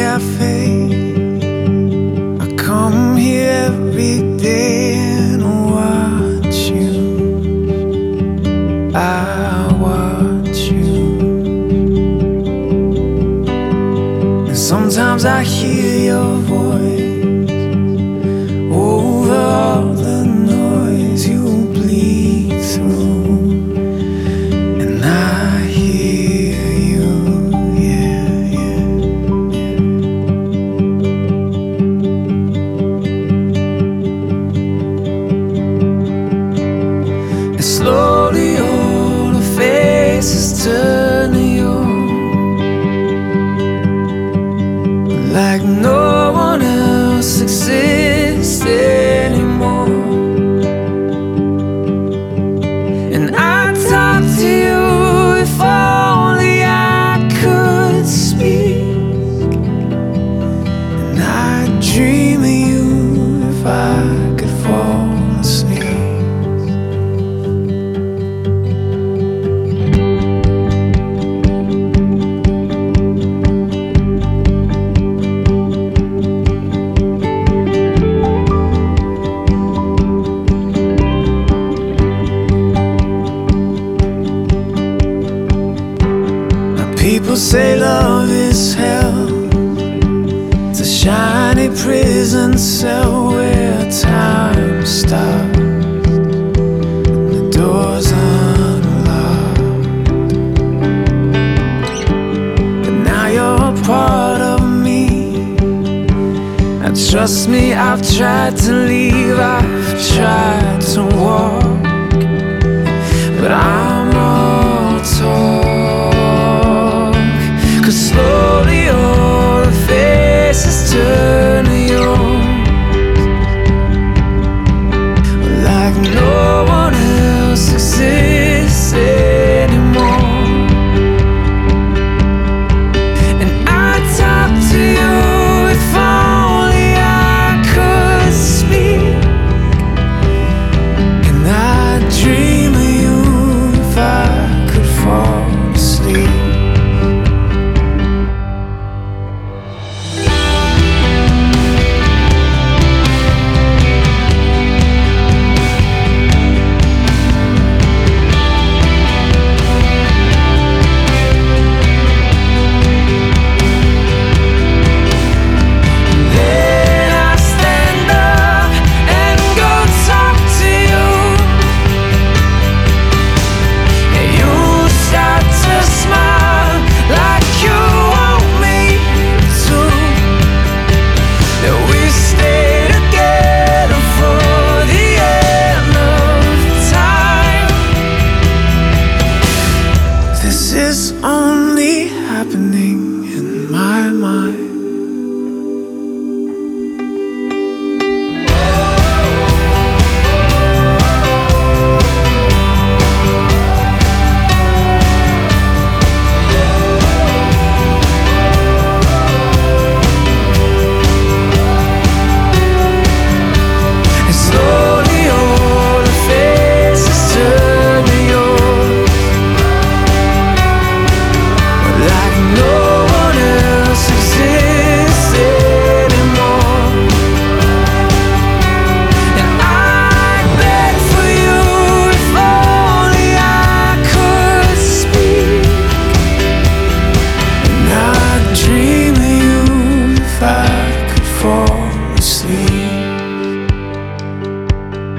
cafe. I come here every day and watch you. I watch you. And sometimes I hear your voice over all the noise you bleed through. And I hear you, yeah, yeah, yeah. And slowly all the faces turn to you, like no one else exists anymore. And I talk to you, if only I could speak. And I dream of you, if I could fall asleep. People say love is hell. It's a shiny prison cell where time stops and the door's unlocked. But now you're a part of me, and trust me, I've tried to leave, I've tried to walk, but I'm all torn. Slowly all the faces turn to yours, like no one else exists anymore. And I talk to you, if only I could speak. And I dream of you, if I could fall asleep. This is only happening in my mind.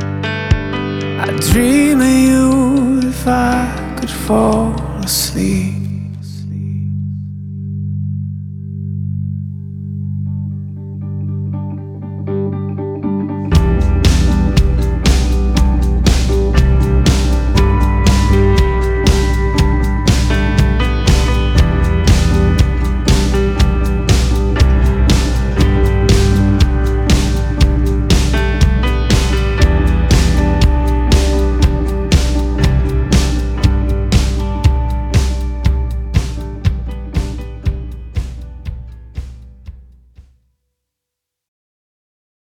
I dream of you, if I could fall asleep.